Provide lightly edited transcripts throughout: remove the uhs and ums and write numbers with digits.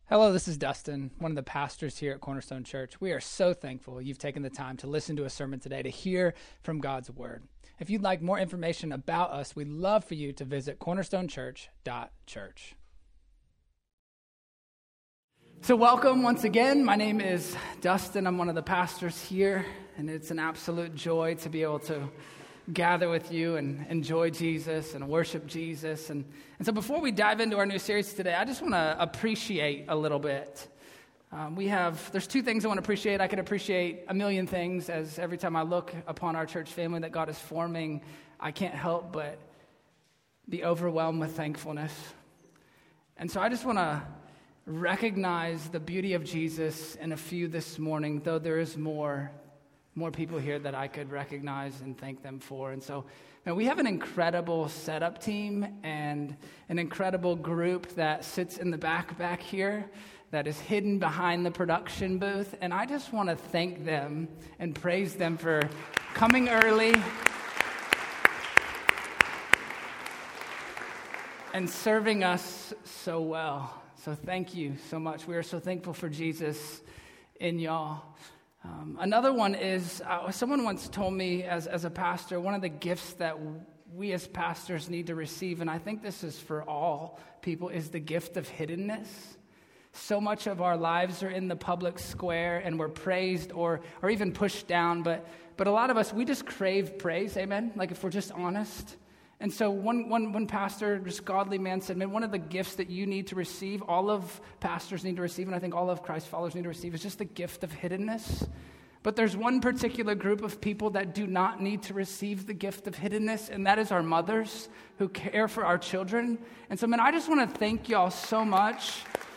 Hello, this is Dustin, one of the pastors here at Cornerstone Church. We are so thankful you've taken the time to listen to a sermon today to hear from God's Word. If you'd like more information about us, we'd love for you to visit cornerstonechurch.church. So welcome once again. My name is Dustin. I'm one of the pastors here, and it's an absolute joy to be able to gather with you and enjoy Jesus and worship Jesus. And so before we dive into our new series today, I just want to appreciate a little bit. There's two things I want to appreciate. I could appreciate a million things, as every time I look upon our church family that God is forming, I can't help but be overwhelmed with thankfulness. And so I just want to recognize the beauty of Jesus in a few this morning, though there is more people here that I could recognize and thank them for. And so, man, we have an incredible setup team and an incredible group that sits in the back here that is hidden behind the production booth. And I just want to thank them and praise them for coming early and serving us so well. So thank you so much. We are so thankful for Jesus in y'all. Another one is, someone once told me as a pastor, one of the gifts that we as pastors need to receive, and I think this is for all people, is the gift of hiddenness. So much of our lives are in the public square, and we're praised or even pushed down, but a lot of us, we just crave praise, amen? Like if we're just honest. And so one pastor, just godly man, said, man, one of the gifts that you need to receive, all of pastors need to receive, and I think all of Christ followers need to receive, is just the gift of hiddenness. But there's one particular group of people that do not need to receive the gift of hiddenness, and that is our mothers who care for our children. And so, man, I just want to thank y'all so much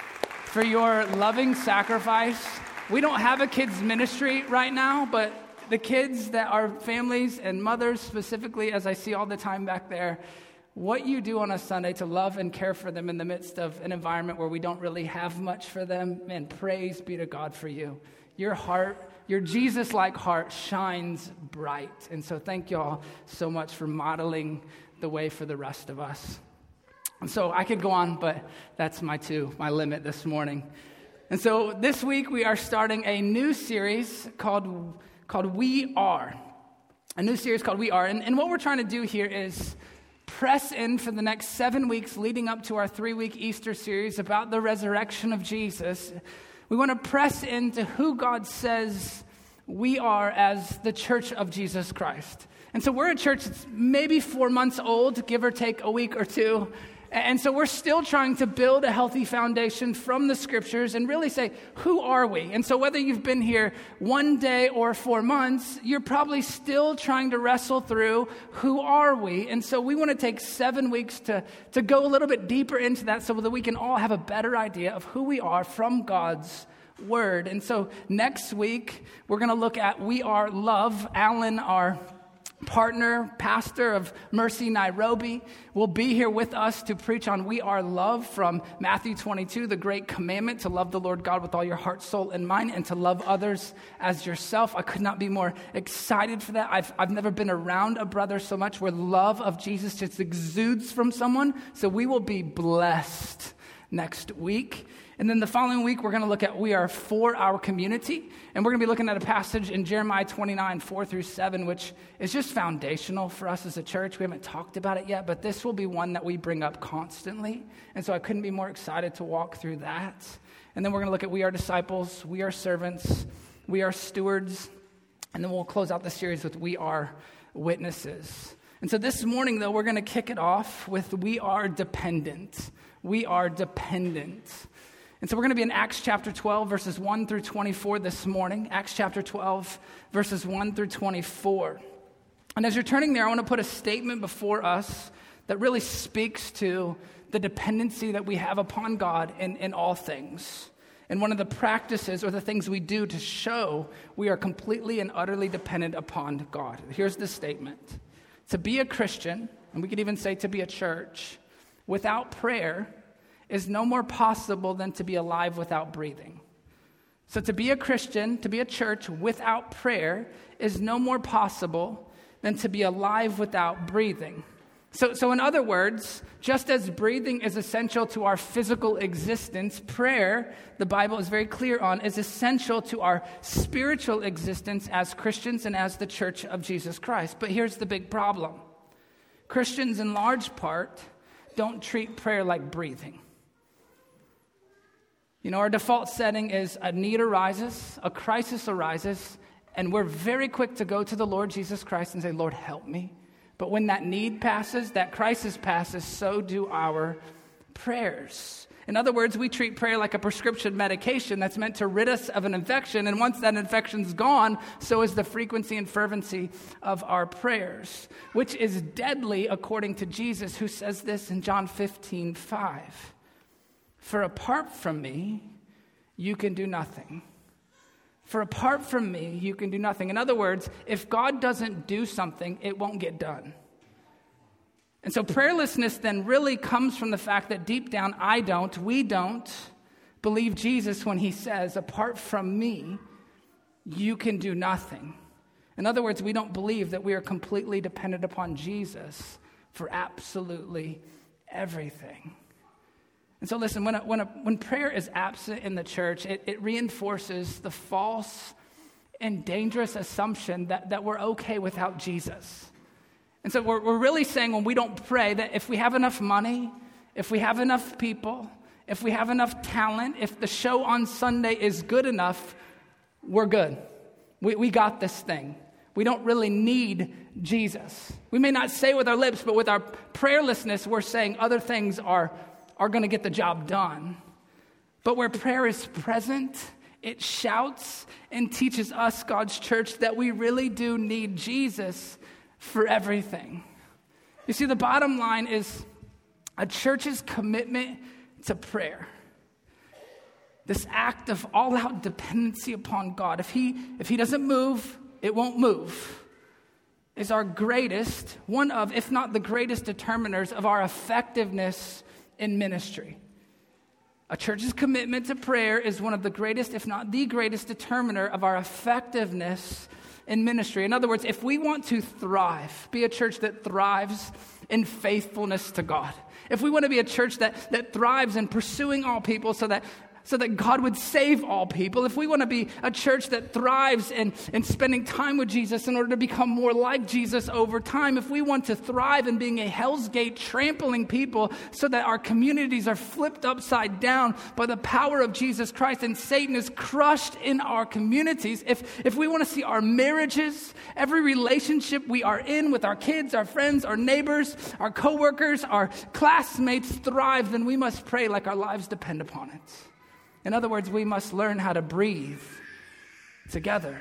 for your loving sacrifice. We don't have a kids ministry right now, but the kids that are families and mothers specifically, as I see all the time back there, what you do on a Sunday to love and care for them in the midst of an environment where we don't really have much for them, man, praise be to God for you. Your heart, your Jesus-like heart shines bright. And so thank y'all so much for modeling the way for the rest of us. And so I could go on, but that's my limit this morning. And so this week we are starting a new series called We Are. A new series called We Are. And what we're trying to do here is press in for the next 7 weeks leading up to our 3-week Easter series about the resurrection of Jesus. We want to press into who God says we are as the church of Jesus Christ. And so we're a church that's maybe 4 months old, give or take a week or two. And so we're still trying to build a healthy foundation from the scriptures and really say, who are we? And so whether you've been here 1 day or 4 months, you're probably still trying to wrestle through who are we? And so we want to take 7 weeks to go a little bit deeper into that so that we can all have a better idea of who we are from God's word. And so next week, we're going to look at We Are Love. Alan, our partner, pastor of Mercy Nairobi, will be here with us to preach on We Are Love from Matthew 22, the great commandment to love the Lord God with all your heart, soul, and mind, and to love others as yourself. I could not be more excited for that. I've never been around a brother so much where love of Jesus just exudes from someone, so we will be blessed next week. And then the following week, we're going to look at We Are For Our Community. And we're going to be looking at a passage in Jeremiah 29, 4-7, which is just foundational for us as a church. We haven't talked about it yet, but this will be one that we bring up constantly. And so I couldn't be more excited to walk through that. And then we're going to look at We Are Disciples, We Are Servants, We Are Stewards. And then we'll close out the series with We Are Witnesses. And so this morning, though, we're going to kick it off with We Are Dependent. We are dependent. And so we're going to be in Acts chapter 12, verses 1-24 this morning. Acts chapter 12, verses 1-24. And as you're turning there, I want to put a statement before us that really speaks to the dependency that we have upon God in all things. And one of the practices or the things we do to show we are completely and utterly dependent upon God. Here's the statement. To be a Christian, and we could even say to be a church, without prayer is no more possible than to be alive without breathing. So to be a Christian, to be a church without prayer is no more possible than to be alive without breathing. So in other words, just as breathing is essential to our physical existence, prayer, the Bible is very clear on, is essential to our spiritual existence as Christians and as the church of Jesus Christ. But here's the big problem. Christians, in large part, don't treat prayer like breathing. Our default setting is a need arises, a crisis arises, and we're very quick to go to the Lord Jesus Christ and say, Lord, help me. But when that need passes, that crisis passes, so do our prayers. In other words, we treat prayer like a prescription medication that's meant to rid us of an infection. And once that infection's gone, so is the frequency and fervency of our prayers, which is deadly according to Jesus, who says this in John 15:5. For apart from me, you can do nothing. For apart from me, you can do nothing. In other words, if God doesn't do something, it won't get done. And so prayerlessness then really comes from the fact that deep down, we don't believe Jesus when he says, apart from me, you can do nothing. In other words, we don't believe that we are completely dependent upon Jesus for absolutely everything. And so listen, when prayer is absent in the church, it reinforces the false and dangerous assumption that we're okay without Jesus. And so we're really saying when we don't pray that if we have enough money, if we have enough people, if we have enough talent, if the show on Sunday is good enough, we're good. We got this thing. We don't really need Jesus. We may not say with our lips, but with our prayerlessness, we're saying other things are going to get the job done. But where prayer is present, it shouts and teaches us, God's church, that we really do need Jesus for everything. You see, the bottom line is a church's commitment to prayer. This act of all-out dependency upon God. If he doesn't move, it won't move. Is our greatest, one of, if not the greatest determiners of our effectiveness in ministry. A church's commitment to prayer is one of the greatest, if not the greatest determiner of our effectiveness in ministry. In other words, if we want to thrive, be a church that thrives in faithfulness to God. If we want to be a church that thrives in pursuing all people so that God would save all people, if we want to be a church that thrives in spending time with Jesus in order to become more like Jesus over time, if we want to thrive in being a Hell's Gate trampling people so that our communities are flipped upside down by the power of Jesus Christ and Satan is crushed in our communities, if we want to see our marriages, every relationship we are in with our kids, our friends, our neighbors, our coworkers, our classmates thrive, then we must pray like our lives depend upon it. In other words, we must learn how to breathe together.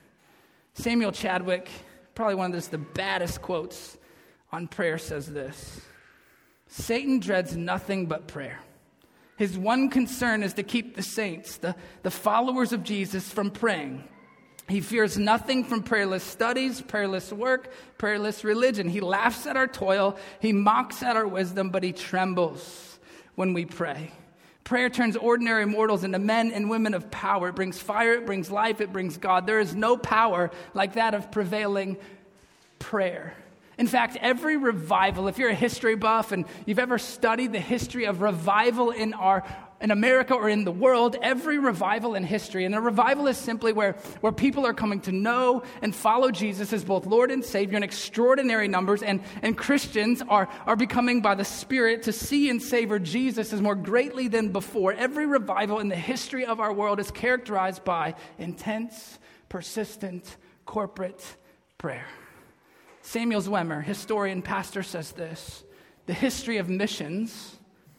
Samuel Chadwick, probably one of the baddest quotes on prayer, says this: Satan dreads nothing but prayer. His one concern is to keep the saints, the followers of Jesus, from praying. He fears nothing from prayerless studies, prayerless work, prayerless religion. He laughs at our toil, he mocks at our wisdom, but he trembles when we pray. Prayer turns ordinary mortals into men and women of power. It brings fire, it brings life, it brings God. There is no power like that of prevailing prayer. In fact, every revival, if you're a history buff and you've ever studied the history of revival in America or in the world, every revival in history, and a revival is simply where people are coming to know and follow Jesus as both Lord and Savior in extraordinary numbers, and Christians are becoming by the Spirit to see and savor Jesus as more greatly than before. Every revival in the history of our world is characterized by intense, persistent, corporate prayer. Samuel Zwemer, historian, pastor, says this: the history of missions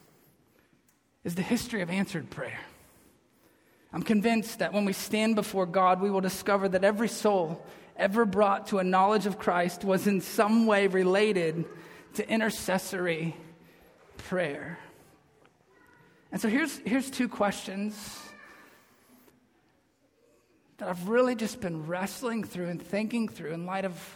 is the history of answered prayer. I'm convinced that when we stand before God, we will discover that every soul ever brought to a knowledge of Christ was in some way related to intercessory prayer. And so here's two questions that I've really just been wrestling through and thinking through in light of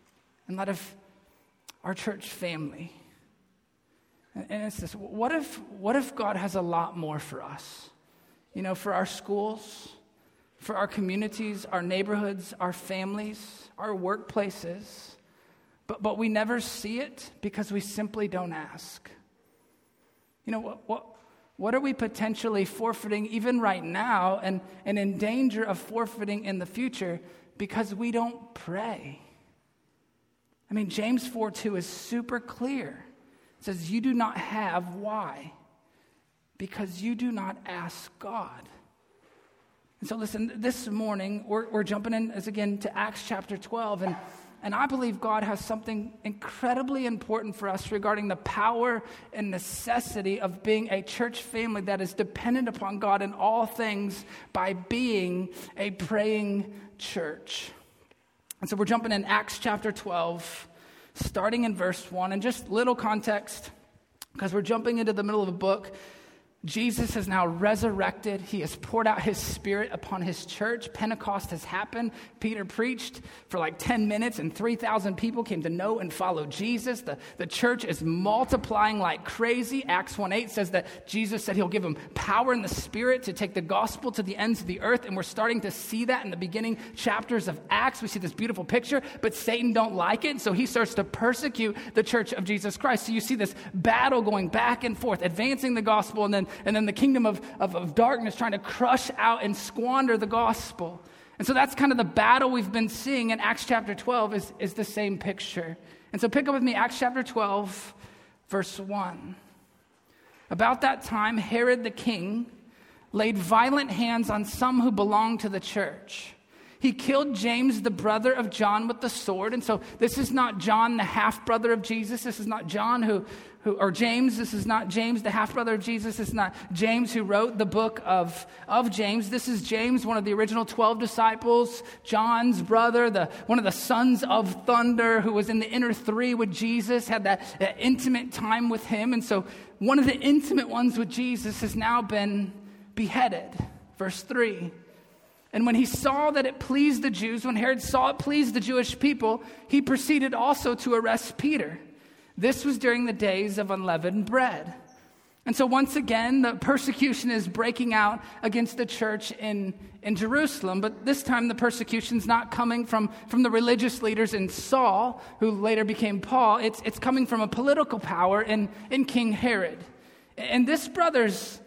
our church family. And it's this: what if God has a lot more for us? For our schools, for our communities, our neighborhoods, our families, our workplaces. but we never see it because we simply don't ask. You know, what are we potentially forfeiting even right now and in danger of forfeiting in the future because we don't pray? I mean, James 4:2 is super clear. It says, you do not have, why? Because you do not ask God. And so listen, this morning, we're jumping in, as again, to Acts chapter 12, and I believe God has something incredibly important for us regarding the power and necessity of being a church family that is dependent upon God in all things by being a praying church. And so we're jumping in Acts chapter 12, starting in verse 1, and just little context, because we're jumping into the middle of a book. Jesus has now resurrected. He has poured out his Spirit upon his church. Pentecost has happened. Peter preached for like 10 minutes and 3,000 people came to know and follow Jesus. The church is multiplying like crazy. Acts 1:8 says that Jesus said he'll give them power in the Spirit to take the gospel to the ends of the earth. And we're starting to see that in the beginning chapters of Acts. We see this beautiful picture, but Satan don't like it. So he starts to persecute the church of Jesus Christ. So you see this battle going back and forth, advancing the gospel, and then the kingdom of darkness trying to crush out and squander the gospel. And so that's kind of the battle we've been seeing in Acts chapter 12 is the same picture. And so pick up with me Acts chapter 12, verse 1. About that time, Herod the king laid violent hands on some who belonged to the church. He killed James, the brother of John, with the sword. And so this is not John, the half-brother of Jesus. This is not John or James. This is not James, the half-brother of Jesus. This is not James who wrote the book of James. This is James, one of the original 12 disciples, John's brother, one of the sons of thunder, who was in the inner three with Jesus, had that intimate time with him. And so one of the intimate ones with Jesus has now been beheaded. Verse 3. And when he saw that it pleased the Jews, when Herod saw it pleased the Jewish people, he proceeded also to arrest Peter. This was during the days of unleavened bread. And so once again, the persecution is breaking out against the church in Jerusalem. But this time the persecution's not coming from the religious leaders in Saul, who later became Paul. It's coming from a political power in King Herod. And this brother's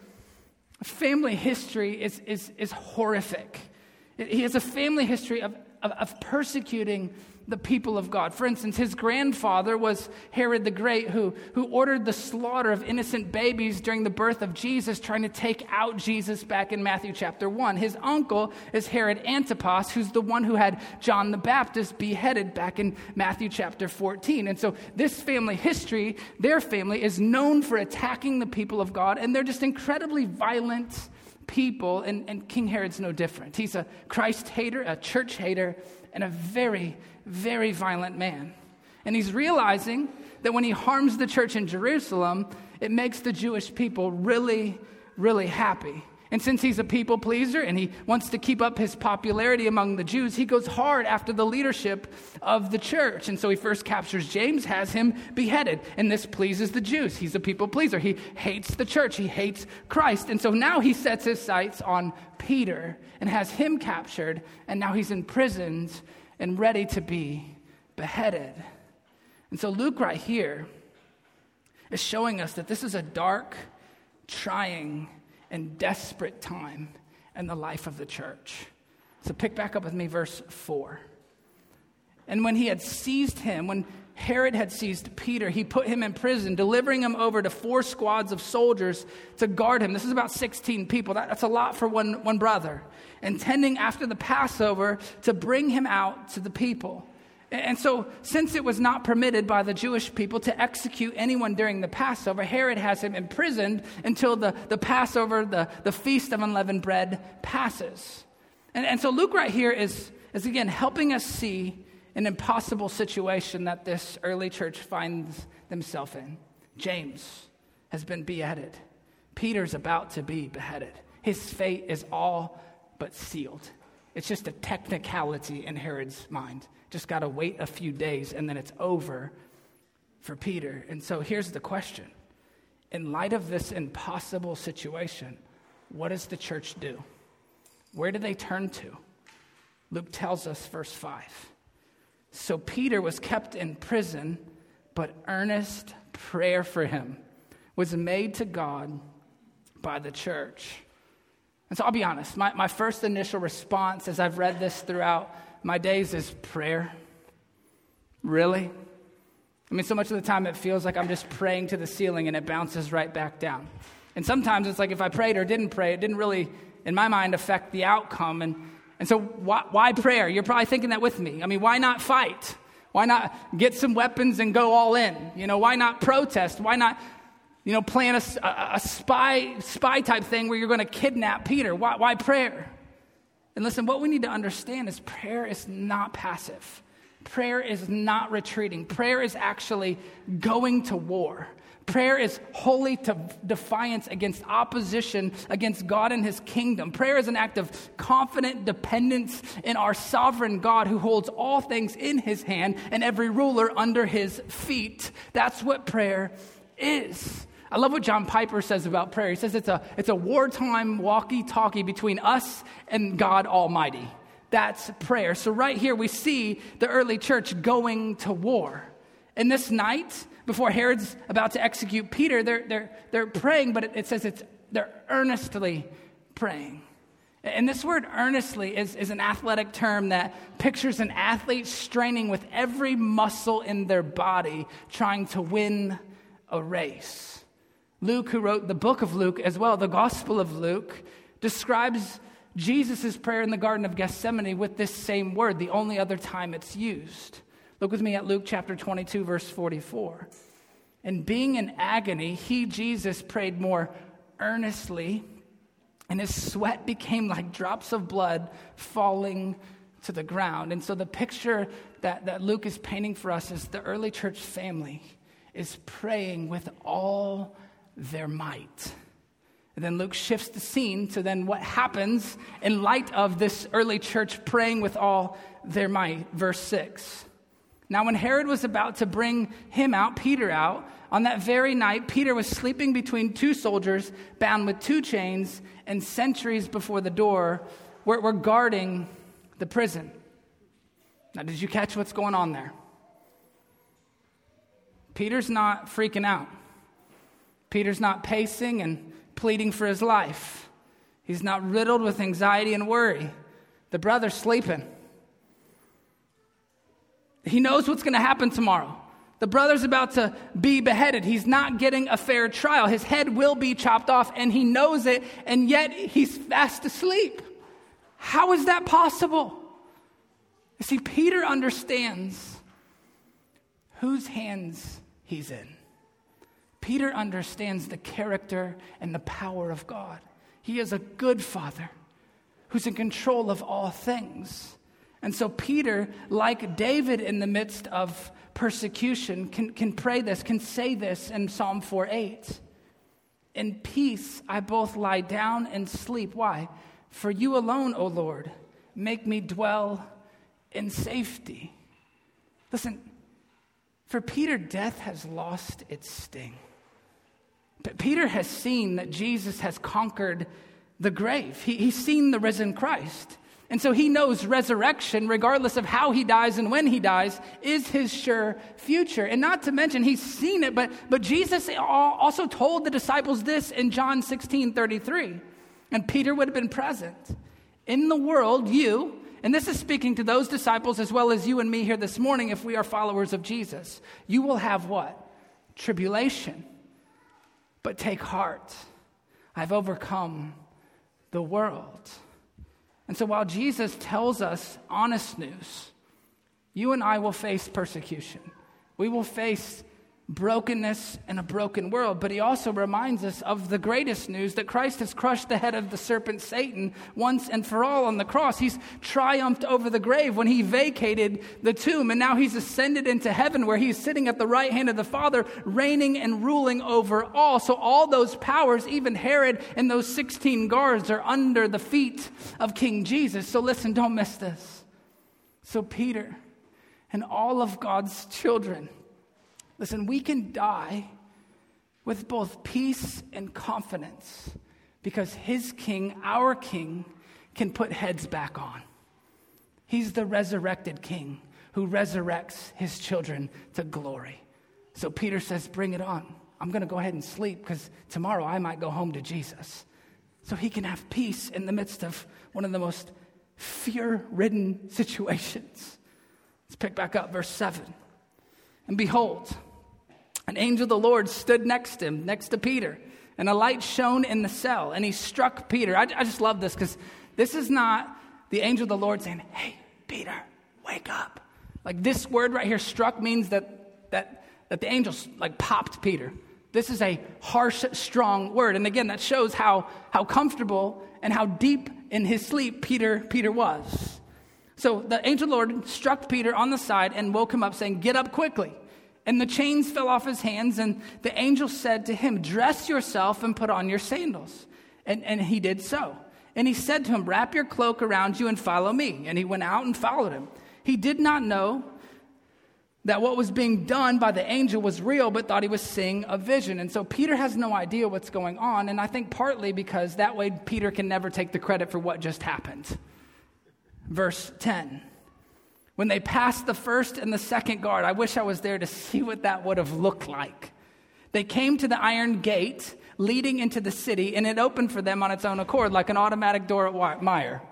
family history is horrific. He has a family history of persecuting the people of God. For instance, his grandfather was Herod the Great, who ordered the slaughter of innocent babies during the birth of Jesus, trying to take out Jesus back in Matthew chapter 1. His uncle is Herod Antipas, who's the one who had John the Baptist beheaded back in Matthew chapter 14. And so this family history, their family, is known for attacking the people of God, and they're just incredibly violent people, and King Herod's no different. He's a Christ hater, a church hater, and a very, very violent man. And he's realizing that when he harms the church in Jerusalem, it makes the Jewish people really, really happy. And since he's a people pleaser and he wants to keep up his popularity among the Jews, he goes hard after the leadership of the church. And so he first captures James, has him beheaded. And this pleases the Jews. He's a people pleaser. He hates the church. He hates Christ. And so now he sets his sights on Peter and has him captured. And now he's imprisoned and ready to be beheaded. And so Luke right here is showing us that this is a dark, trying, and desperate time in the life of the church. So pick back up with me, verse 4. And when he had seized him, when Herod had seized Peter, he put him in prison, delivering him over to 4 squads of soldiers to guard him. This is about 16 people. That's a lot for one brother. Intending after the Passover to bring him out to the people. And so, since it was not permitted by the Jewish people to execute anyone during the Passover, Herod has him imprisoned until the Passover, the Feast of Unleavened Bread, passes. And so Luke right here is again helping us see an impossible situation that this early church finds themselves in. James has been beheaded. Peter's about to be beheaded. His fate is all but sealed. It's just a technicality in Herod's mind. Just got to wait a few days and then it's over for Peter. And so here's the question. In light of this impossible situation, what does the church do? Where do they turn to? Luke tells us, verse 5. So Peter was kept in prison, but earnest prayer for him was made to God by the church. And so I'll be honest, my first initial response as I've read this throughout my days is prayer. Really? I mean, so much of the time it feels like I'm just praying to the ceiling and it bounces right back down. And sometimes it's like if I prayed or didn't pray, it didn't really, in my mind, affect the outcome. And so why prayer? You're probably thinking that with me. I mean, why not fight? Why not get some weapons and go all in? Why not protest? Why not, plan a spy type thing where you're going to kidnap Peter? Why prayer? And listen, what we need to understand is prayer is not passive. Prayer is not retreating. Prayer is actually going to war. Prayer is holy defiance against opposition against God and his kingdom. Prayer is an act of confident dependence in our sovereign God who holds all things in his hand and every ruler under his feet. That's what prayer is. I love what John Piper says about prayer. He says it's a wartime walkie-talkie between us and God Almighty. That's prayer. So right here we see the early church going to war. And this night, before Herod's about to execute Peter, they're praying, but it says they're earnestly praying. And this word earnestly is an athletic term that pictures an athlete straining with every muscle in their body trying to win a race. Luke, who wrote the book of Luke as well, the Gospel of Luke, describes Jesus' prayer in the Garden of Gethsemane with this same word, the only other time it's used. Look with me at Luke chapter 22, verse 44. And being in agony, he, Jesus, prayed more earnestly, and his sweat became like drops of blood falling to the ground. And so the picture that Luke is painting for us is the early church family is praying with all their might. And then Luke shifts the scene to then what happens in light of this early church praying with all their might. Verse 6. Now when Herod was about to bring him out, Peter out, on that very night, Peter was sleeping between two soldiers bound with two chains, and sentries before the door were guarding the prison. Now, did you catch what's going on there? Peter's not freaking out. Peter's not pacing and pleading for his life. He's not riddled with anxiety and worry. The brother's sleeping. He knows what's going to happen tomorrow. The brother's about to be beheaded. He's not getting a fair trial. His head will be chopped off, and he knows it, and yet he's fast asleep. How is that possible? You see, Peter understands whose hands he's in. Peter understands the character and the power of God. He is a good father who's in control of all things. And so Peter, like David in the midst of persecution, can pray this, can say this in Psalm 4:8. In peace I both lie down and sleep. Why? For you alone, O Lord, make me dwell in safety. Listen, for Peter, death has lost its sting. But Peter has seen that Jesus has conquered the grave. He's seen the risen Christ. And so he knows resurrection, regardless of how he dies and when he dies, is his sure future. And not to mention, he's seen it, but Jesus also told the disciples this in John 16:33. And Peter would have been present. In the world, you, and this is speaking to those disciples as well as you and me here this morning if we are followers of Jesus, you will have what? Tribulation. But take heart. I've overcome the world. And so while Jesus tells us honest news, you and I will face persecution. We will face brokenness in a broken world. But he also reminds us of the greatest news, that Christ has crushed the head of the serpent Satan once and for all on the cross. He's triumphed over the grave when he vacated the tomb. And now he's ascended into heaven where he's sitting at the right hand of the Father, reigning and ruling over all. So all those powers, even Herod and those 16 guards, are under the feet of King Jesus. So listen, don't miss this. So Peter and all of God's children, listen, we can die with both peace and confidence because his king, our king, can put heads back on. He's the resurrected king who resurrects his children to glory. So Peter says, bring it on. I'm going to go ahead and sleep because tomorrow I might go home to Jesus. So he can have peace in the midst of one of the most fear-ridden situations. Let's pick back up verse 7. And behold, an angel of the Lord stood next to Peter, and a light shone in the cell, and he struck Peter. I just love this because this is not the angel of the Lord saying, hey, Peter, wake up. Like this word right here, struck, means that the angel like popped Peter. This is a harsh, strong word. And again, that shows how comfortable and how deep in his sleep Peter was. So the angel of the Lord struck Peter on the side and woke him up, saying, get up quickly. And the chains fell off his hands, and the angel said to him, dress yourself and put on your sandals. And he did so. And he said to him, wrap your cloak around you and follow me. And he went out and followed him. He did not know that what was being done by the angel was real, but thought he was seeing a vision. And so Peter has no idea what's going on, and I think partly because that way Peter can never take the credit for what just happened. Verse 10. When they passed the first and the second guard, I wish I was there to see what that would have looked like. They came to the iron gate leading into the city, and it opened for them on its own accord, like an automatic door at Meijer.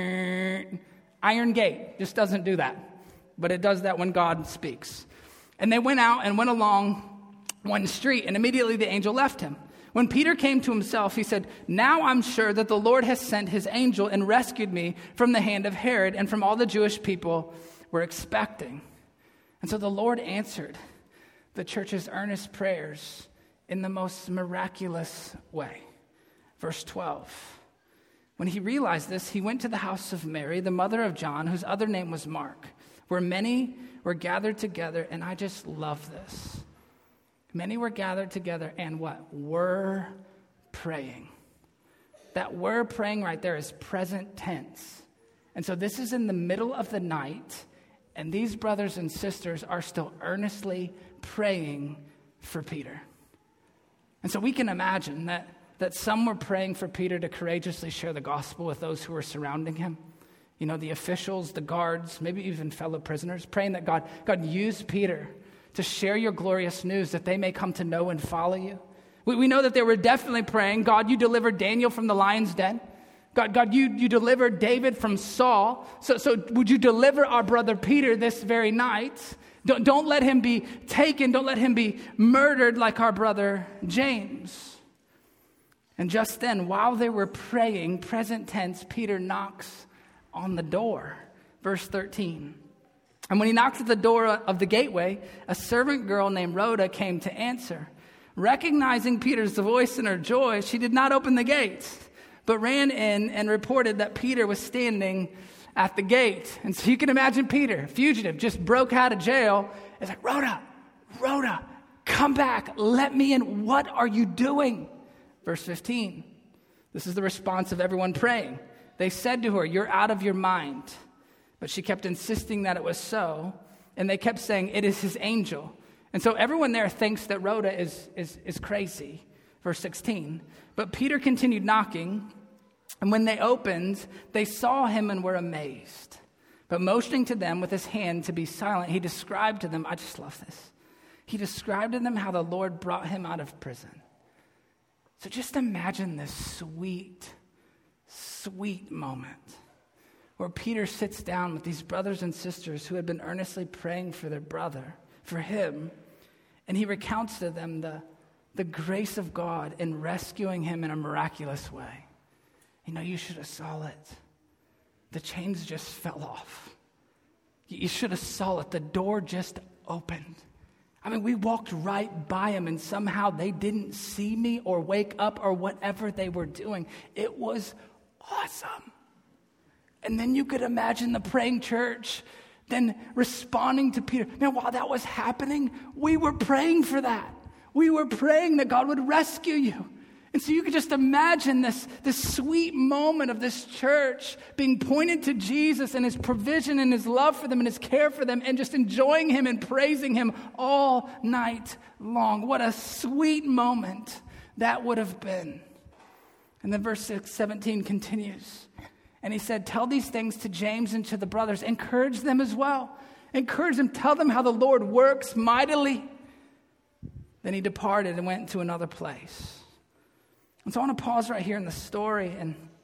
Iron gate just doesn't do that. But it does that when God speaks. And they went out and went along one street, and immediately the angel left him. When Peter came to himself, he said, now I'm sure that the Lord has sent his angel and rescued me from the hand of Herod and from all the Jewish people were expecting. And so the Lord answered the church's earnest prayers in the most miraculous way. Verse 12. When he realized this, he went to the house of Mary, the mother of John, whose other name was Mark, where many were gathered together, and I just love this. Many were gathered together and what? Were praying. That were praying right there is present tense. And so this is in the middle of the night, and these brothers and sisters are still earnestly praying for Peter. And so we can imagine that some were praying for Peter to courageously share the gospel with those who were surrounding him. You know, the officials, the guards, maybe even fellow prisoners, praying that God use Peter to share your glorious news that they may come to know and follow you. We know that they were definitely praying, God, you delivered Daniel from the lion's den. God, you delivered David from Saul. So would you deliver our brother Peter this very night? Don't let him be taken. Don't let him be murdered like our brother James. And just then, while they were praying, present tense, Peter knocks on the door. Verse 13. And when he knocked at the door of the gateway, a servant girl named Rhoda came to answer. Recognizing Peter's voice in her joy, she did not open the gates, but ran in and reported that Peter was standing at the gate. And so you can imagine Peter, fugitive, just broke out of jail. It's like, Rhoda, come back. Let me in. What are you doing? Verse 15. This is the response of everyone praying. They said to her, you're out of your mind. But she kept insisting that it was so. And they kept saying, it is his angel. And so everyone there thinks that Rhoda is crazy. Verse 16. But Peter continued knocking, and when they opened, they saw him and were amazed. But motioning to them with his hand to be silent, he described to them, I just love this. He described to them how the Lord brought him out of prison. So just imagine this sweet moment where Peter sits down with these brothers and sisters who had been earnestly praying for their brother, for him, and he recounts to them the grace of God in rescuing him in a miraculous way. You know, you should have saw it. The chains just fell off. You should have saw it. The door just opened. I mean, we walked right by him, and somehow they didn't see me or wake up or whatever they were doing. It was awesome. And then you could imagine the praying church then responding to Peter. Now, while that was happening, we were praying for that. We were praying that God would rescue you. And so you could just imagine this sweet moment of this church being pointed to Jesus and his provision and his love for them and his care for them and just enjoying him and praising him all night long. What a sweet moment that would have been. And then verse 17 continues. And he said, tell these things to James and to the brothers. Encourage them as well. Encourage them, tell them how the Lord works mightily. Then he departed and went to another place. And so I want to pause right here in the story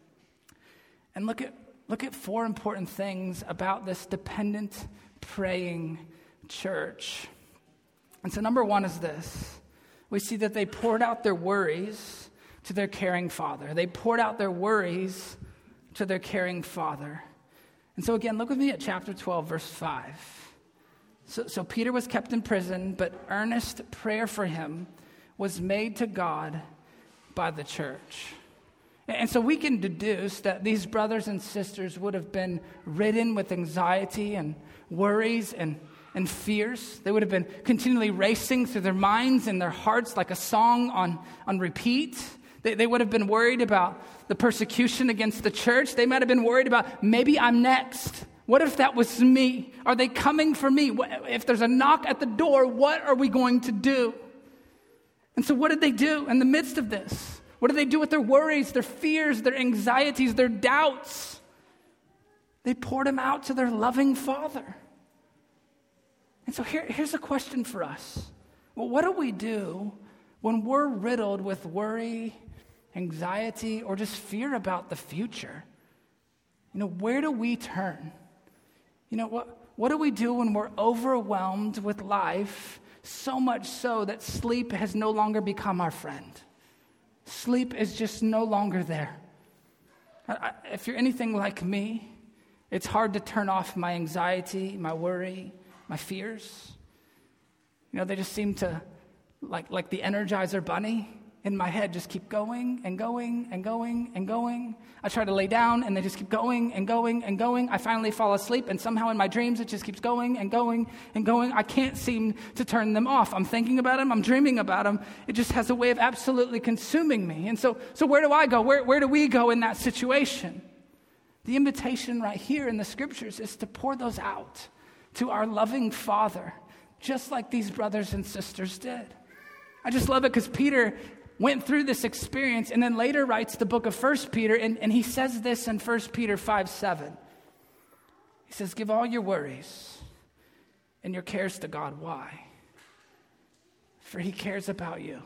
and look at four important things about this dependent, praying church. And so number one is this. We see that they poured out their worries to their caring Father. They poured out their worries to their caring Father. And so again, look with me at chapter 12, verse 5. So Peter was kept in prison, but earnest prayer for him was made to God by the church. And so we can deduce that these brothers and sisters would have been ridden with anxiety and worries and fears. They would have been continually racing through their minds and their hearts like a song on repeat. They would have been worried about the persecution against the church. They might have been worried about, maybe I'm next. What if that was me? Are they coming for me? If there's a knock at the door, what are we going to do? And so what did they do in the midst of this? What did they do with their worries, their fears, their anxieties, their doubts? They poured them out to their loving Father. And so here's a question for us. Well, what do we do when we're riddled with worry, anxiety, or just fear about the future? Where do we turn? What do we do when we're overwhelmed with life, so much so that sleep has no longer become our friend? Sleep is just no longer there. If you're anything like me, it's hard to turn off my anxiety, my worry, my fears. They just seem to, like the Energizer Bunny in my head, just keep going and going and going and going. I try to lay down and they just keep going and going and going. I finally fall asleep and somehow in my dreams it just keeps going and going and going. I can't seem to turn them off. I'm thinking about them. I'm dreaming about them. It just has a way of absolutely consuming me. And so where do I go? Where do we go in that situation? The invitation right here in the scriptures is to pour those out to our loving Father, just like these brothers and sisters did. I just love it because Peter went through this experience and then later writes the book of 1 Peter, and he says this in 1 Peter 5:7. He says, give all your worries and your cares to God. Why? For he cares about you.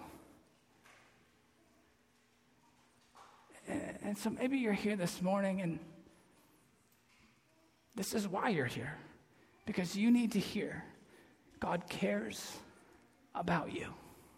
And so maybe you're here this morning and this is why you're here. Because you need to hear God cares about you.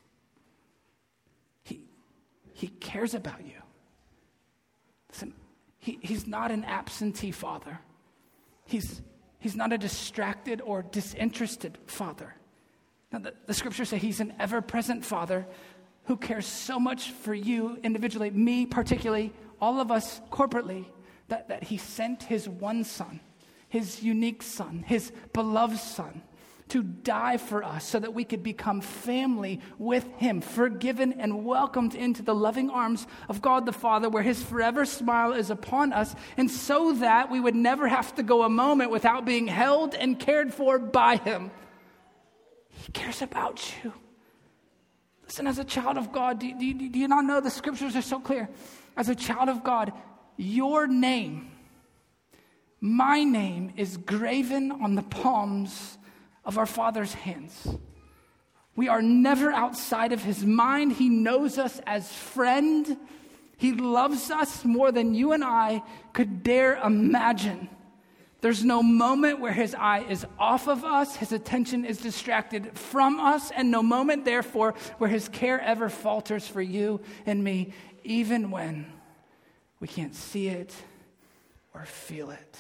He cares about you. Listen, he's not an absentee father. He's not a distracted or disinterested father. Now, the scriptures say he's an ever-present father who cares so much for you individually, me particularly, all of us corporately, that he sent his one son, his unique son, his beloved son, to die for us so that we could become family with him, forgiven and welcomed into the loving arms of God the Father, where his forever smile is upon us, and so that we would never have to go a moment without being held and cared for by him. He cares about you. Listen, as a child of God, do you not know the scriptures are so clear? As a child of God, your name, my name, is graven on the palms of our Father's hands. We are never outside of his mind. He knows us as friend. He loves us more than you and I could dare imagine. There's no moment where his eye is off of us, his attention is distracted from us, and no moment, therefore, where his care ever falters for you and me, even when we can't see it or feel it.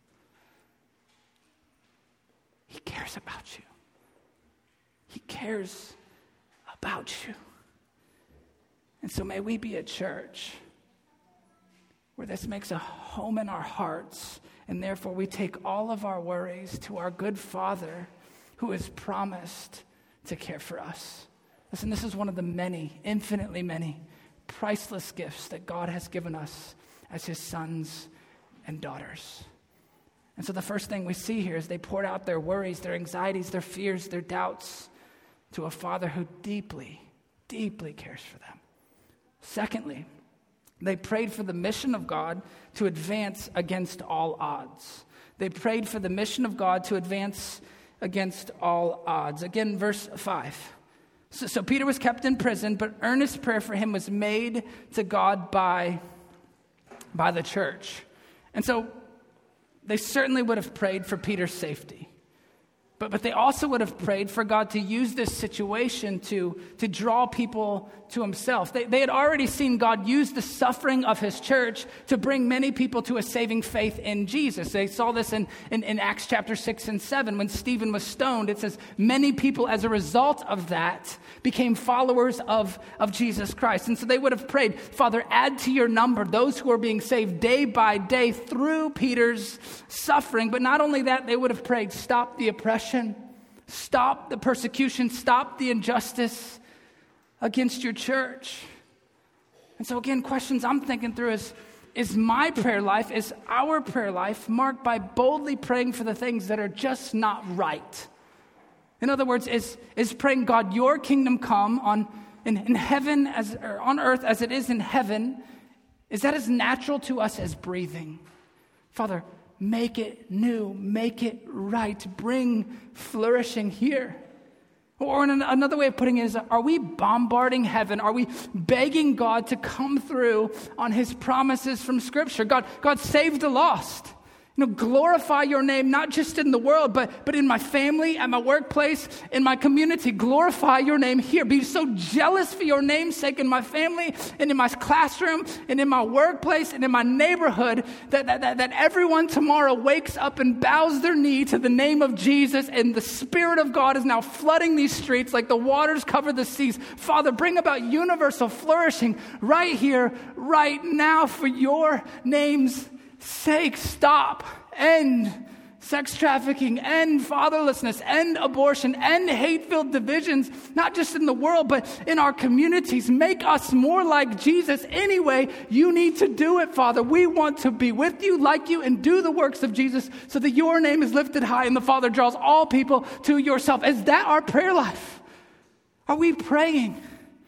He cares about you. He cares about you. And so may we be a church where this makes a home in our hearts, and therefore we take all of our worries to our good Father who has promised to care for us. Listen, this is one of the many, infinitely many, priceless gifts that God has given us as his sons and daughters. And so the first thing we see here is they poured out their worries, their anxieties, their fears, their doubts to a Father who deeply, deeply cares for them. Secondly, they prayed for the mission of God to advance against all odds. They prayed for the mission of God to advance against all odds. Again, verse 5. So Peter was kept in prison, but earnest prayer for him was made to God by the church. And so they certainly would have prayed for Peter's safety. But they also would have prayed for God to use this situation to draw people to himself. They had already seen God use the suffering of his church to bring many people to a saving faith in Jesus. They saw this in Acts chapter 6 and 7 when Stephen was stoned. It says many people as a result of that became followers of Jesus Christ. And so they would have prayed, Father, add to your number those who are being saved day by day through Peter's suffering. But not only that, they would have prayed, stop the oppression, stop the persecution, stop the injustice against your church. And so again, questions I'm thinking through is my prayer life, is our prayer life marked by boldly praying for the things that are just not right? In other words, is praying, God, your kingdom come in heaven or on earth as it is in heaven, is that as natural to us as breathing? Father, make it new, make it right, bring flourishing here. Or another way of putting it is, are we bombarding heaven? Are we begging God to come through on his promises from Scripture? God, save the lost. Glorify your name, not just in the world, but in my family, at my workplace, in my community. Glorify your name here. Be so jealous for your name's sake in my family and in my classroom and in my workplace and in my neighborhood that everyone tomorrow wakes up and bows their knee to the name of Jesus, and the Spirit of God is now flooding these streets like the waters cover the seas. Father, bring about universal flourishing right here, right now, for your name's sake. Stop, end sex trafficking, end fatherlessness, end abortion, end hate-filled divisions, not just in the world, but in our communities. Make us more like Jesus. Anyway, you need to do it, Father. We want to be with you, like you, and do the works of Jesus so that your name is lifted high and the Father draws all people to yourself. Is that our prayer life? Are we praying,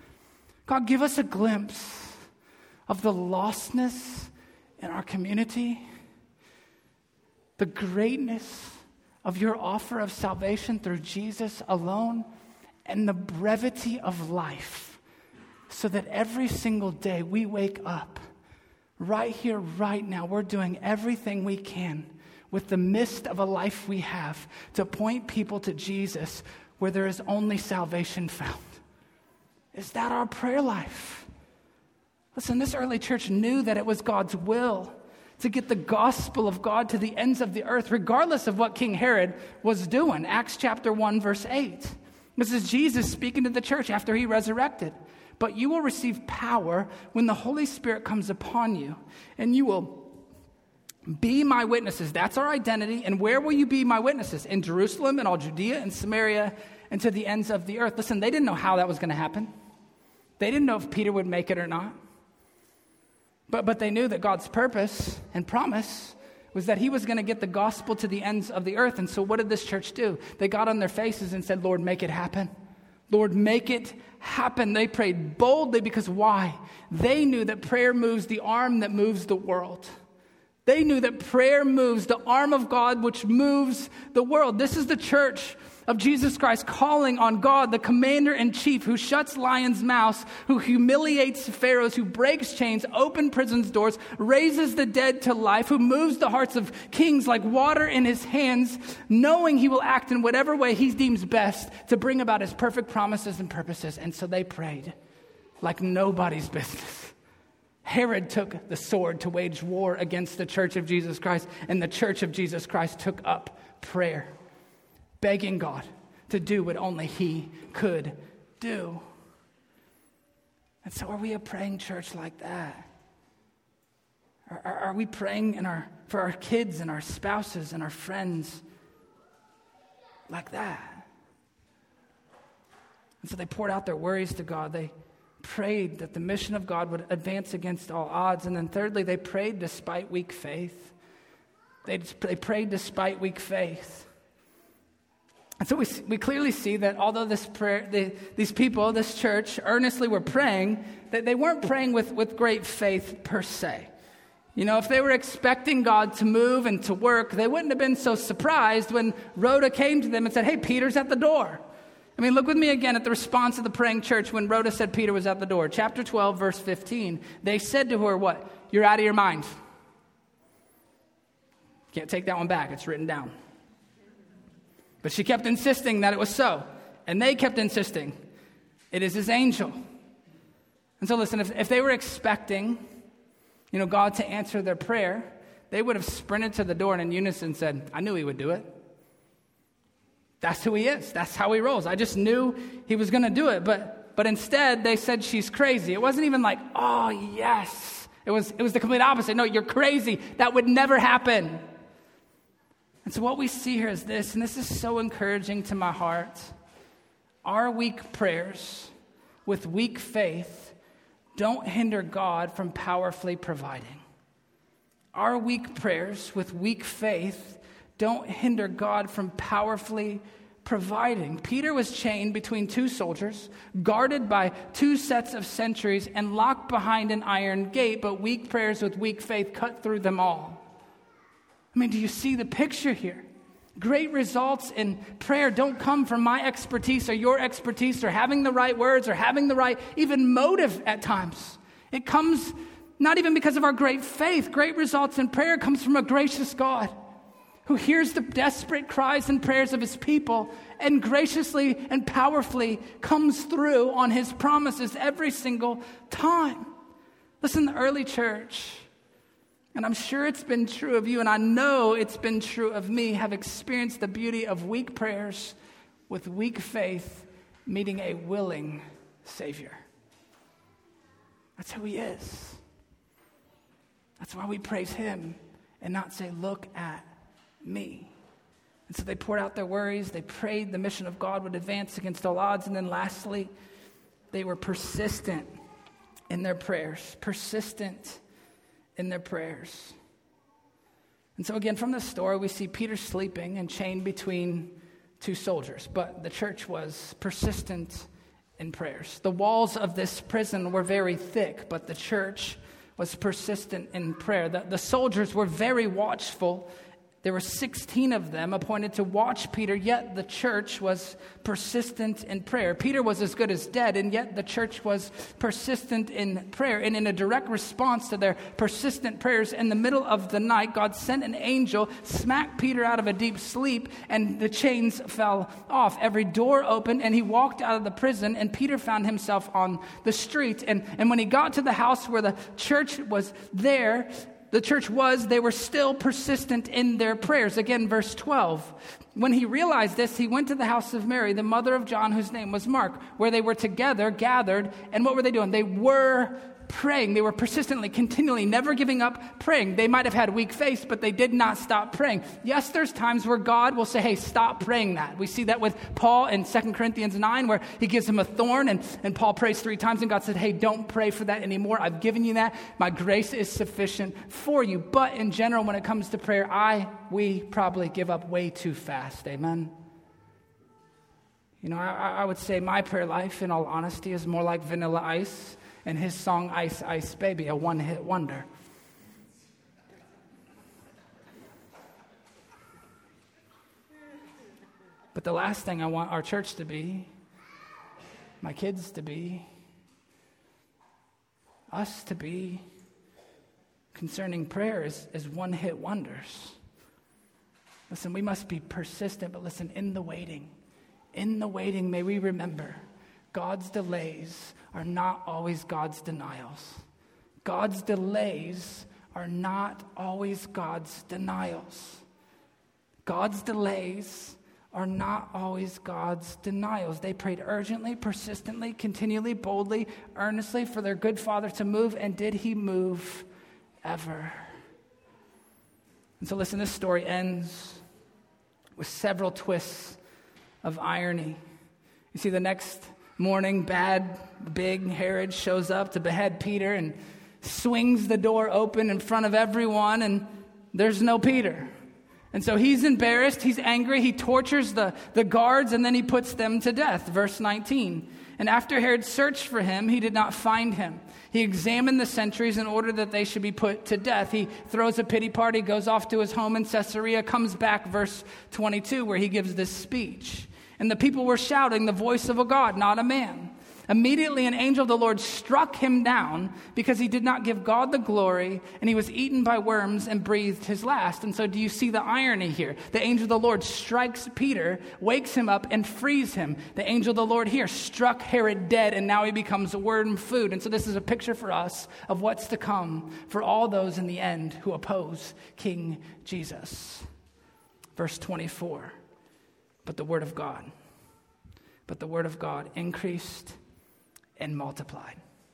God, give us a glimpse of the lostness in our community, the greatness of your offer of salvation through Jesus alone, and the brevity of life, so that every single day we wake up right here, right now, we're doing everything we can with the mist of a life we have to point people to Jesus where there is only salvation found. Is that our prayer life? Listen, this early church knew that it was God's will to get the gospel of God to the ends of the earth, regardless of what King Herod was doing. Acts chapter 1, verse 8. This is Jesus speaking to the church after he resurrected. But you will receive power when the Holy Spirit comes upon you, and you will be my witnesses. That's our identity. And where will you be my witnesses? In Jerusalem and all Judea and Samaria and to the ends of the earth. Listen, they didn't know how that was going to happen. They didn't know if Peter would make it or not. But they knew that God's purpose and promise was that he was going to get the gospel to the ends of the earth. And so what did this church do? They got on their faces and said, Lord, make it happen. Lord, make it happen. They prayed boldly because why? They knew that prayer moves the arm that moves the world. They knew that prayer moves the arm of God which moves the world. This is the church of Jesus Christ calling on God, the commander-in-chief, who shuts lions' mouths, who humiliates pharaohs, who breaks chains, opens prisons' doors, raises the dead to life, who moves the hearts of kings like water in his hands, knowing he will act in whatever way he deems best to bring about his perfect promises and purposes. And so they prayed like nobody's business. Herod took the sword to wage war against the church of Jesus Christ, and the church of Jesus Christ took up prayer, begging God to do what only he could do. And so are we a praying church like that? Are we praying for our kids and our spouses and our friends like that? And so they poured out their worries to God. They prayed that the mission of God would advance against all odds. And then thirdly, they prayed despite weak faith. They prayed despite weak faith. And so we clearly see that although these people, this church, earnestly were praying, that they weren't praying with great faith per se. You know, if they were expecting God to move and to work, they wouldn't have been so surprised when Rhoda came to them and said, hey, Peter's at the door. I mean, look with me again at the response of the praying church when Rhoda said Peter was at the door. Chapter 12, verse 15. They said to her, what? You're out of your mind. Can't take that one back. It's written down. But she kept insisting that it was so. And they kept insisting, it is his angel. And so listen, if they were expecting, you know, God to answer their prayer, they would have sprinted to the door and in unison said, I knew he would do it. That's who he is. That's how he rolls. I just knew he was going to do it. But instead, they said she's crazy. It wasn't even like, oh, yes. It was the complete opposite. No, you're crazy. That would never happen. And so what we see here is this, and this is so encouraging to my heart. Our weak prayers with weak faith don't hinder God from powerfully providing. Our weak prayers with weak faith don't hinder God from powerfully providing. Peter was chained between two soldiers, guarded by two sets of sentries, and locked behind an iron gate, but weak prayers with weak faith cut through them all. I mean, do you see the picture here? Great results in prayer don't come from my expertise or your expertise or having the right words or having the right even motive at times. It comes not even because of our great faith. Great results in prayer comes from a gracious God who hears the desperate cries and prayers of his people and graciously and powerfully comes through on his promises every single time. Listen, the early church, and I'm sure it's been true of you, and I know it's been true of me, have experienced the beauty of weak prayers with weak faith meeting a willing Savior. That's who he is. That's why we praise him and not say, look at me. And so they poured out their worries. They prayed the mission of God would advance against all odds. And then lastly, they were persistent in their prayers. Persistent in their prayers. And so again, from the story, we see Peter sleeping and chained between two soldiers. But the church was persistent in prayers. The walls of this prison were very thick, but the church was persistent in prayer. The soldiers were very watchful. There were 16 of them appointed to watch Peter, yet the church was persistent in prayer. Peter was as good as dead, and yet the church was persistent in prayer. And in a direct response to their persistent prayers, in the middle of the night, God sent an angel, smacked Peter out of a deep sleep, and the chains fell off. Every door opened, and he walked out of the prison, and Peter found himself on the street. And when he got to the house where the church was there, they were still persistent in their prayers. Again, verse 12. When he realized this, he went to the house of Mary, the mother of John, whose name was Mark, where they were together, gathered. And what were they doing? They were praying. They were persistently, continually, never giving up praying. They might have had weak faith, but they did not stop praying. Yes, there's times where God will say, hey, stop praying that. We see that with Paul in 2 Corinthians 9, where he gives him a thorn, and Paul prays 3 times, and God said, hey, don't pray for that anymore. I've given you that. My grace is sufficient for you. But in general, when it comes to prayer, we probably give up way too fast. Amen? You know, I would say my prayer life, in all honesty, is more like Vanilla Ice and his song, Ice, Ice, Baby, a one-hit wonder. But the last thing I want our church to be, my kids to be, us to be, concerning prayer is one-hit wonders. Listen, we must be persistent, but listen, in the waiting, may we remember God's delays are not always God's denials. God's delays are not always God's denials. God's delays are not always God's denials. They prayed urgently, persistently, continually, boldly, earnestly for their good Father to move, and did he move ever? And so listen, this story ends with several twists of irony. You see, the next morning, big Herod shows up to behead Peter and swings the door open in front of everyone, and there's no Peter. And so he's embarrassed, he's angry, he tortures the guards, and then he puts them to death. Verse 19. And after Herod searched for him, he did not find him. He examined the sentries in order that they should be put to death. He throws a pity party, goes off to his home in Caesarea, comes back, verse 22, where he gives this speech. And the people were shouting, the voice of a God, not a man. Immediately an angel of the Lord struck him down because he did not give God the glory, and he was eaten by worms and breathed his last. And so do you see the irony here? The angel of the Lord strikes Peter, wakes him up, and frees him. The angel of the Lord here struck Herod dead, and now he becomes worm food. And so this is a picture for us of what's to come for all those in the end who oppose King Jesus. Verse 24, but the word of God increased and multiplied.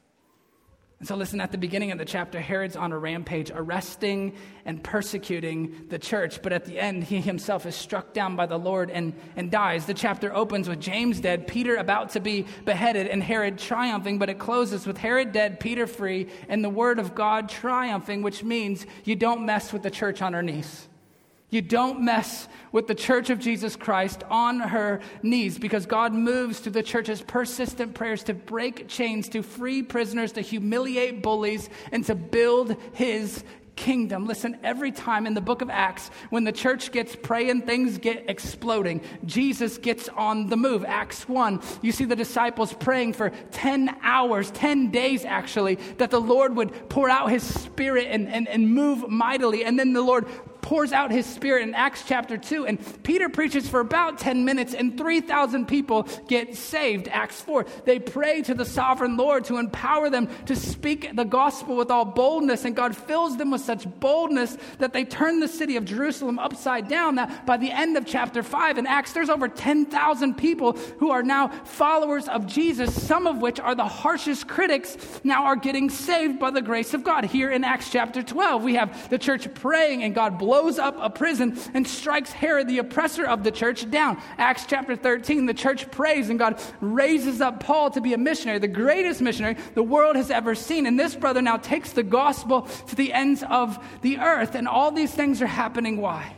And so listen, at the beginning of the chapter, Herod's on a rampage, arresting and persecuting the church. But at the end, he himself is struck down by the Lord and dies. The chapter opens with James dead, Peter about to be beheaded, and Herod triumphing. But it closes with Herod dead, Peter free, and the word of God triumphing, which means you don't mess with the church on her knees. You don't mess with the church of Jesus Christ on her knees, because God moves through the church's persistent prayers to break chains, to free prisoners, to humiliate bullies, and to build his kingdom. Listen, every time in the book of Acts, when the church gets praying, things get exploding. Jesus gets on the move. Acts 1, you see the disciples praying for 10 hours, 10 days actually, that the Lord would pour out his spirit and move mightily. And then the Lord pours out his spirit in Acts chapter 2, and Peter preaches for about 10 minutes, and 3,000 people get saved. Acts 4, they pray to the sovereign Lord to empower them to speak the gospel with all boldness, and God fills them with such boldness that they turn the city of Jerusalem upside down, that by the end of chapter 5 in Acts, there's over 10,000 people who are now followers of Jesus, some of which are the harshest critics, now are getting saved by the grace of God. Here in Acts chapter 12, we have the church praying, and God blows up a prison and strikes Herod, the oppressor of the church, down. Acts chapter 13, the church prays, and God raises up Paul to be a missionary, the greatest missionary the world has ever seen. And this brother now takes the gospel to the ends of the earth. And all these things are happening. Why?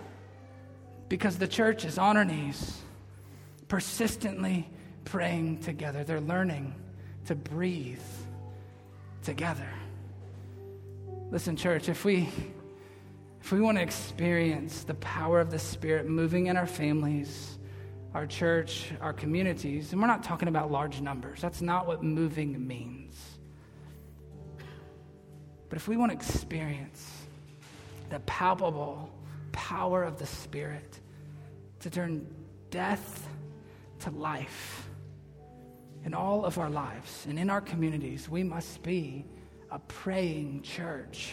Because the church is on her knees, persistently praying together. They're learning to breathe together. Listen, church, if we want to experience the power of the Spirit moving in our families, our church, our communities, and we're not talking about large numbers. That's not what moving means. But if we want to experience the palpable power of the Spirit to turn death to life in all of our lives and in our communities, we must be a praying church.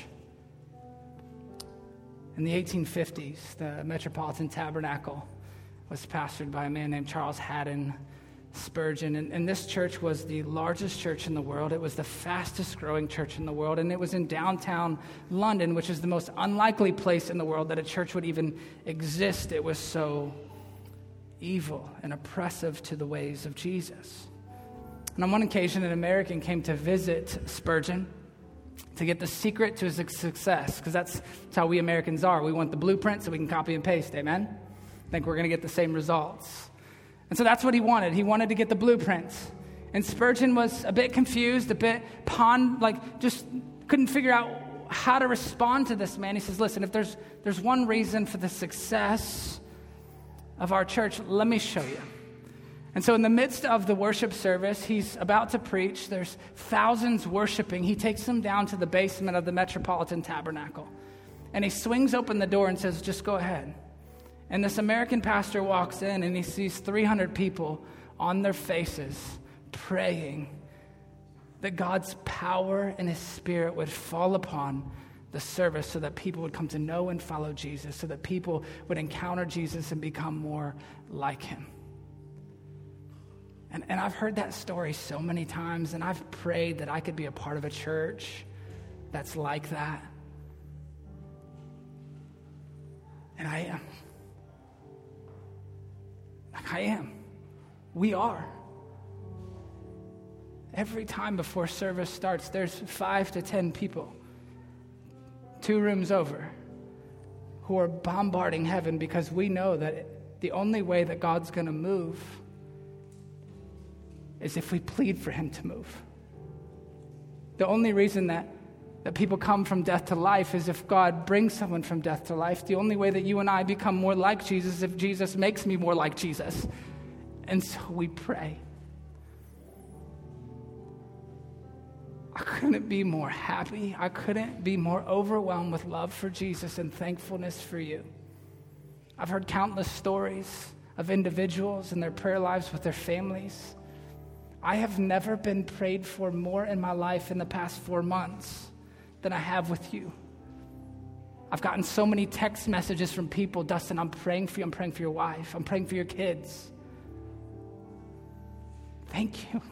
In the 1850s, the Metropolitan Tabernacle was pastored by a man named Charles Haddon Spurgeon. And this church was the largest church in the world. It was the fastest growing church in the world. And it was in downtown London, which is the most unlikely place in the world that a church would even exist. It was so evil and oppressive to the ways of Jesus. And on one occasion, an American came to visit Spurgeon to get the secret to his success, because that's how we Americans are. We want the blueprint so we can copy and paste, amen? I think we're going to get the same results. And so that's what he wanted. He wanted to get the blueprints. And Spurgeon was a bit confused, a bit just couldn't figure out how to respond to this man. He says, listen, if there's one reason for the success of our church, let me show you. And so in the midst of the worship service, he's about to preach. There's thousands worshiping. He takes them down to the basement of the Metropolitan Tabernacle. And he swings open the door and says, just go ahead. And this American pastor walks in, and he sees 300 people on their faces praying that God's power and his Spirit would fall upon the service so that people would come to know and follow Jesus, so that people would encounter Jesus and become more like him. And I've heard that story so many times, and I've prayed that I could be a part of a church that's like that. And I am. I am. We are. Every time before service starts, there's 5 to 10 people, 2 rooms over, who are bombarding heaven because we know that the only way that God's going to move is if we plead for him to move. The only reason that people come from death to life is if God brings someone from death to life. The only way that you and I become more like Jesus is if Jesus makes me more like Jesus. And so we pray. I couldn't be more happy. I couldn't be more overwhelmed with love for Jesus and thankfulness for you. I've heard countless stories of individuals and their prayer lives with their families. I have never been prayed for more in my life in the past 4 months than I have with you. I've gotten so many text messages from people, Dustin, I'm praying for you, I'm praying for your wife, I'm praying for your kids. Thank you.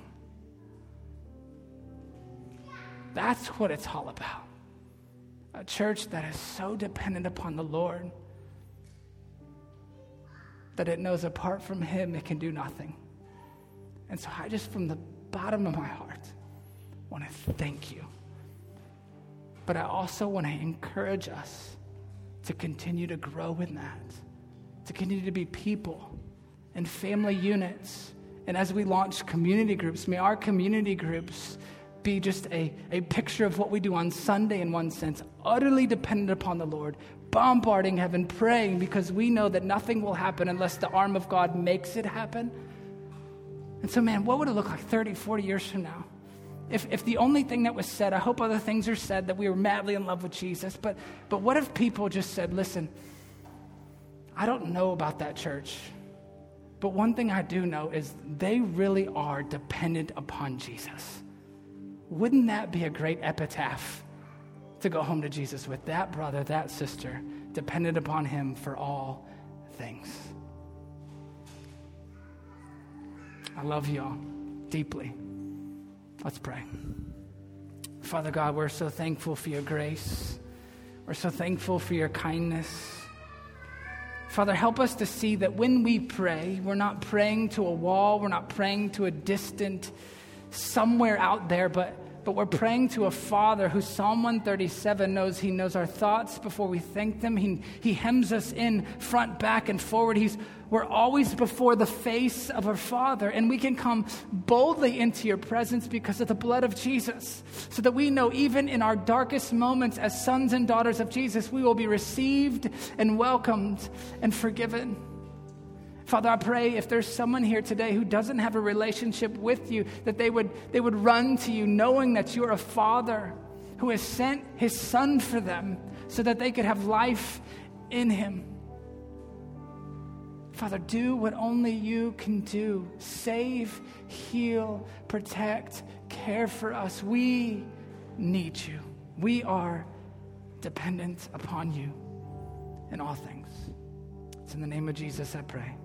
That's what it's all about. A church that is so dependent upon the Lord that it knows apart from him it can do nothing. And so I just, from the bottom of my heart, want to thank you. But I also want to encourage us to continue to grow in that, to continue to be people and family units. And as we launch community groups, may our community groups be just a picture of what we do on Sunday in one sense, utterly dependent upon the Lord, bombarding heaven, praying because we know that nothing will happen unless the arm of God makes it happen. And so, man, what would it look like 30, 40 years from now? If the only thing that was said, I hope other things are said, that we were madly in love with Jesus, but what if people just said, listen, I don't know about that church, but one thing I do know is they really are dependent upon Jesus. Wouldn't that be a great epitaph to go home to Jesus with? That brother, that sister, dependent upon him for all things. I love y'all deeply. Let's pray. Father God, we're so thankful for your grace. We're so thankful for your kindness. Father, help us to see that when we pray, we're not praying to a wall, we're not praying to a distant somewhere out there, but we're praying to a Father who Psalm 137 knows. He knows our thoughts before we think them. He hems us in front, back, and forward. We're always before the face of our Father, and we can come boldly into your presence because of the blood of Jesus, so that we know even in our darkest moments as sons and daughters of Jesus, we will be received and welcomed and forgiven. Father, I pray if there's someone here today who doesn't have a relationship with you, that they would run to you knowing that you're a Father who has sent his Son for them so that they could have life in him. Father, do what only you can do. Save, heal, protect, care for us. We need you. We are dependent upon you in all things. It's in the name of Jesus I pray.